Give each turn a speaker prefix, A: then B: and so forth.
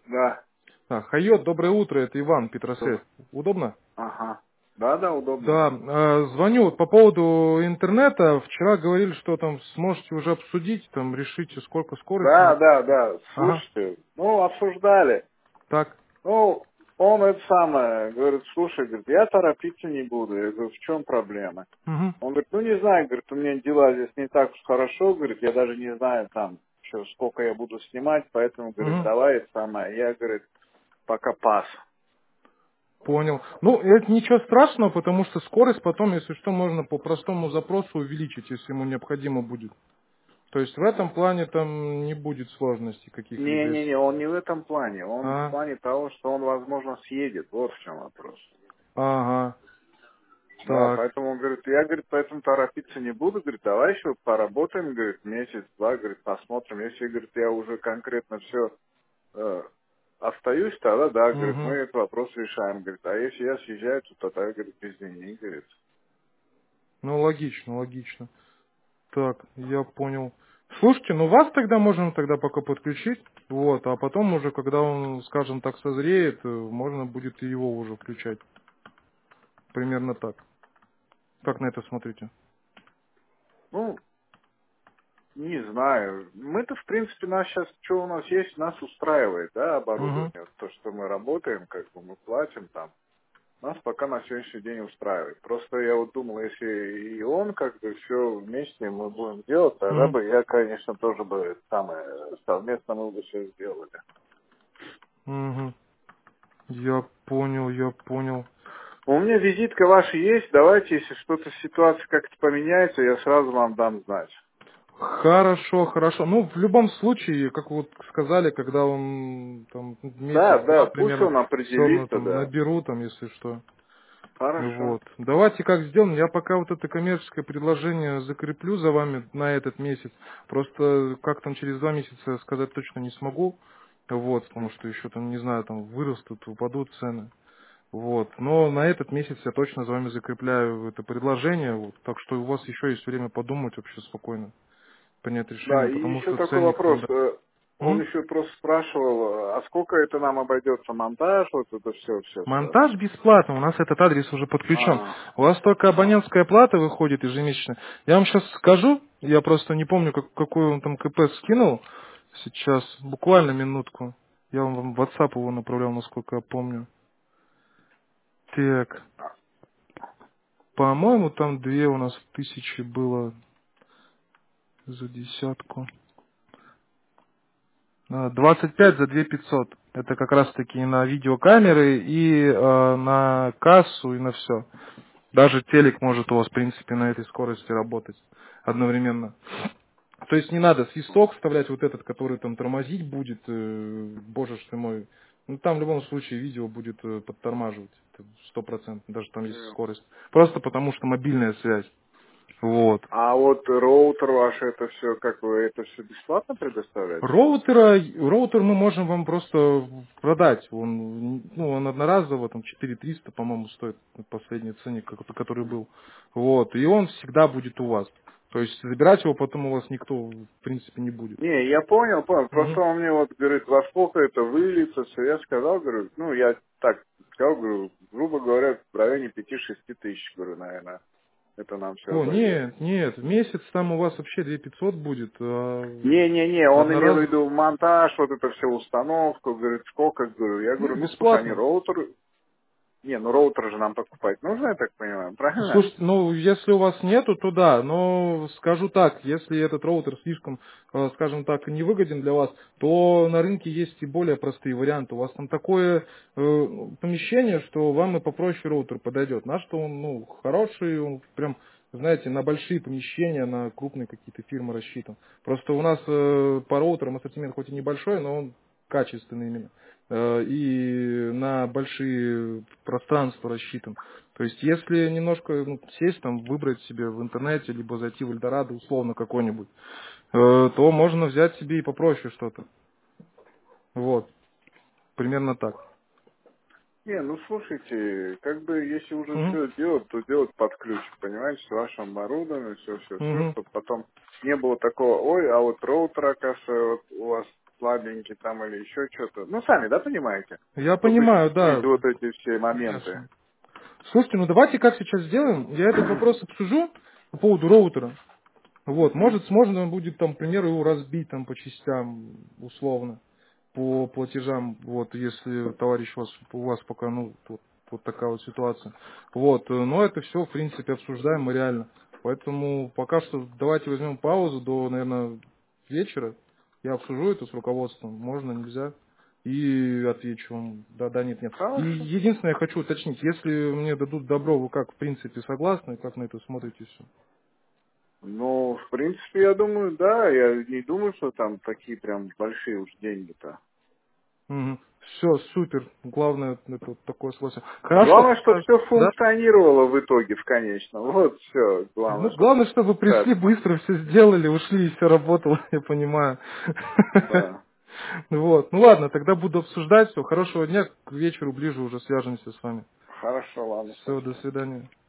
A: Да.
B: Хайот, доброе утро, это Иван,
A: Добро.
B: Петросвет. Удобно?
A: Ага. Да, удобно.
B: Да, звоню вот по поводу интернета. Вчера говорили, что там сможете уже обсудить, там решите, сколько скорости
A: Да,
B: надо.
A: да, да.
B: Ага,
A: Слушайте, обсуждали.
B: так.
A: Ну, он это самое, говорит, слушай, говорит, я торопиться не буду. Я говорю, в чем проблема?
B: Угу,
A: Он говорит, ну не знаю, говорит, у меня дела здесь не так уж хорошо, говорит, я даже не знаю там, еще сколько я буду снимать, поэтому, говорит,
B: угу.
A: давай это самое. Я, говорит, пока пас.
B: Понял. Ну, это ничего страшного, потому что скорость потом, если что, можно по простому запросу увеличить, если ему необходимо будет. То есть в этом плане там не будет сложностей каких-либо.
A: Не-не-не, он не в этом плане. Он в
B: А,
A: плане того, что он, возможно, съедет. Вот в чем вопрос.
B: ага,
A: Да,
B: так.
A: поэтому он говорит, я, говорит, поэтому торопиться не буду, говорит, давай еще поработаем, говорит, месяц-два, говорит, посмотрим. Если, говорит, я уже конкретно все остаюсь, тогда, да, говорит, мы
B: Угу.
A: этот вопрос решаем, говорит, а если я съезжаю, то тогда, говорит, извини, говорит.
B: Ну, логично, логично. Так, я понял. Слушайте, ну вас тогда можем тогда пока подключить, вот, а потом уже, когда он, скажем так, созреет, можно будет и его уже включать. Примерно так. Как на это смотрите?
A: Ну, не знаю. Мы-то, в принципе, нас сейчас, что у нас есть, нас устраивает, да,
B: Угу.
A: оборудование. То, что мы работаем, как бы мы платим там. Нас пока на сегодняшний день устраивает. Просто я вот думал, если и он как бы все вместе мы будем делать, тогда
B: Угу.
A: бы я, конечно, тоже бы самое совместно мы бы все сделали.
B: Угу. Я понял, я понял.
A: У меня визитка ваша есть, давайте, если что-то ситуация как-то поменяется, я сразу вам дам знать.
B: Хорошо, хорошо. Ну, в любом случае, как вот сказали, когда он там
A: Да,
B: месяц-два
A: да, пусть
B: примерно,
A: он
B: все равно
A: определится,
B: там
A: да.
B: наберу, там, если что.
A: Хорошо.
B: Вот. Давайте как сделаем. Я пока вот это коммерческое предложение закреплю за вами на этот месяц. Просто как там через 2 месяца сказать точно не смогу. Вот, потому что еще там, не знаю, там вырастут, упадут цены. Вот. Но на этот месяц я точно за вами закрепляю это предложение. Вот. Так что у вас еще есть время подумать вообще спокойно, принять
A: Да,
B: решение,
A: и
B: потому
A: еще
B: что
A: такой
B: ценник
A: вопрос.
B: там, да.
A: Он
B: М?
A: еще просто спрашивал, а сколько это нам обойдется монтаж, вот это все.
B: Монтаж бесплатно, у нас этот адрес уже подключен.
A: А,
B: У вас только
A: а.
B: абонентская плата выходит ежемесячно. Я вам сейчас скажу, я просто не помню, какой он там КП скинул. Сейчас, буквально минутку. Я вам в WhatsApp его направлял, насколько я помню. Так, по-моему, там 2 у нас 1000 было за десятку. 25 за 2500. Это как раз таки на видеокамеры и на кассу и на все. Даже телек может у вас, в принципе, на этой скорости работать одновременно. То есть не надо свисток вставлять вот этот, который там тормозить будет, боже ж ты мой. Ну там в любом случае видео будет подтормаживать, это 100%, даже там есть скорость. Просто потому что мобильная связь. Вот.
A: А вот роутер ваш, это все, как вы, это все бесплатно предоставляете у вас?
B: Роутер мы можем вам просто продать. Он одноразово, там 4300, по-моему, стоит последний ценник, который был. Вот. И он всегда будет у вас. То есть забирать его потом у вас никто, в принципе, не будет.
A: Не, я понял. Просто
B: Мгм.
A: он мне вот говорит, во сколько это выльется, все. Я сказал, говорю, я так сказал, говорю, грубо говоря, в районе 5-6 тысяч, говорю, наверное, это нам все
B: О,
A: обойдется.
B: нет, нет, в месяц там у вас вообще 2500 будет,
A: Не, он имел в
B: одноразово.
A: виду монтаж, вот это все установку, говорит, сколько, говорю. Я говорю,
B: Ну,
A: слушай, они
B: бесплатно.
A: роутер, роутер же нам покупать нужно, я так понимаю, правильно?
B: Слушайте, ну, если у вас нету, то да, но скажу так, если этот роутер слишком, скажем так, невыгоден для вас, то на рынке есть и более простые варианты. У вас там такое помещение, что вам и попроще роутер подойдет. Наш-то он, хороший, он прям, знаете, на большие помещения, на крупные какие-то фирмы рассчитан. Просто у нас по роутерам ассортимент хоть и небольшой, но он качественный именно. И на большие пространства рассчитан. То есть, если немножко сесть, там, выбрать себе в интернете, либо зайти в Эльдорадо, условно какой-нибудь, то можно взять себе и попроще что-то. Вот, примерно так.
A: Не, слушайте, как бы если уже
B: Мгм.
A: все делать, то делать под ключ, понимаете, с вашим оборудованием, все,
B: Мгм.
A: чтобы потом не было такого, ой, а вот роутер, оказывается, вот у вас слабенький там или еще что-то. Ну, сами, да, понимаете?
B: Я
A: Чтобы
B: понимаю, да.
A: исключить вот эти все моменты.
B: Конечно. Слушайте, ну давайте как сейчас сделаем, я этот вопрос обсужу по поводу роутера. Вот,
A: Мгм.
B: может, можно будет там, к примеру, его разбить там по частям, условно, по платежам, вот, если товарищ у вас пока, ну, вот такая вот ситуация. Вот, но это все, в принципе, обсуждаемо реально. Поэтому пока что давайте возьмем паузу до, наверное, вечера. Я обсужу это с руководством, можно, нельзя. И отвечу вам, да, да, нет, нет. И
A: Хорошо.
B: единственное, я хочу уточнить, если мне дадут добро, вы как, в принципе, согласны, как на это смотрите все?
A: Ну, в принципе, я думаю, да, я не думаю, что там такие прям большие уж деньги-то.
B: Все, супер. Главное, это вот такое согласие. Хорошо.
A: Главное, чтобы все
B: Да?
A: функционировало в итоге, в конечном. Вот все.
B: Ну,
A: Главное, чтобы
B: главное, чтобы вы
A: так,
B: пришли быстро, все сделали, ушли, и все работало, я понимаю.
A: да.
B: Вот. Ну ладно, тогда буду обсуждать все. Хорошего дня, к вечеру ближе уже свяжемся с вами.
A: Хорошо, ладно,
B: Все, до
A: спасибо.
B: свидания.